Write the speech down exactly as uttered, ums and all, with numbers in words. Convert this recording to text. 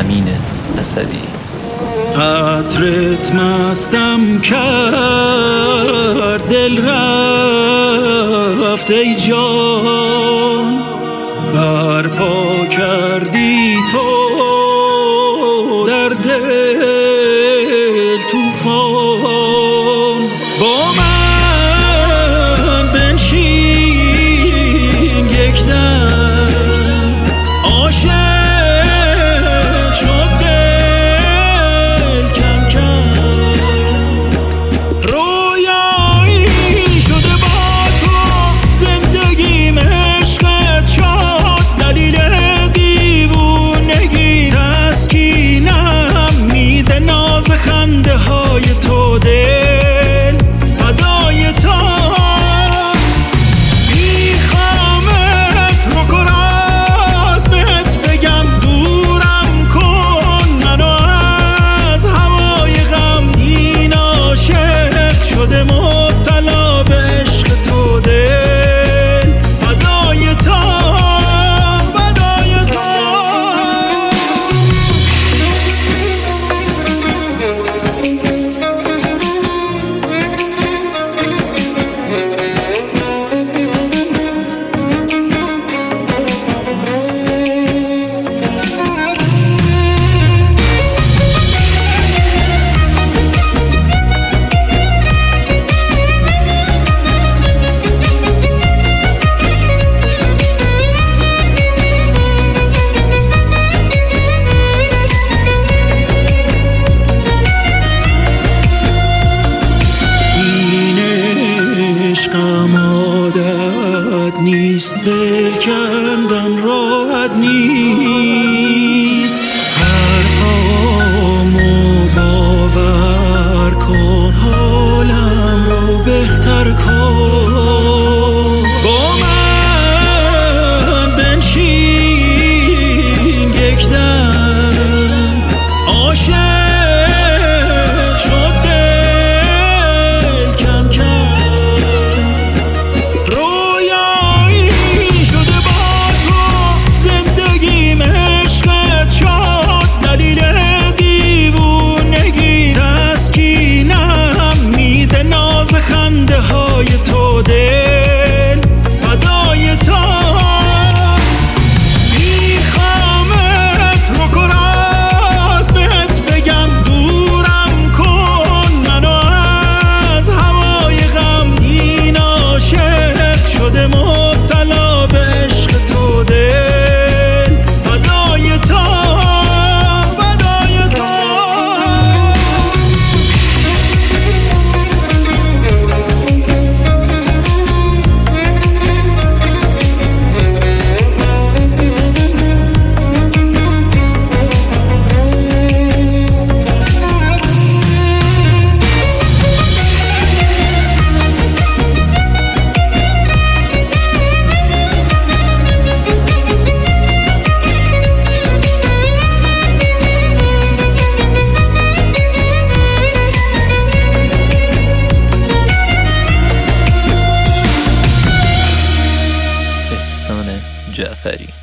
امین اسدی. عطرت مستم کرد، دل رفت ای جان، برپا کردی تو در دل طوفان. با من بنشین یک دم، عاشق عادت نیست، دل کندن راحت نیست. حرفامو باور کن، حالم رو بهتر کن. با من بنشین یک دم، عاشق جعفری.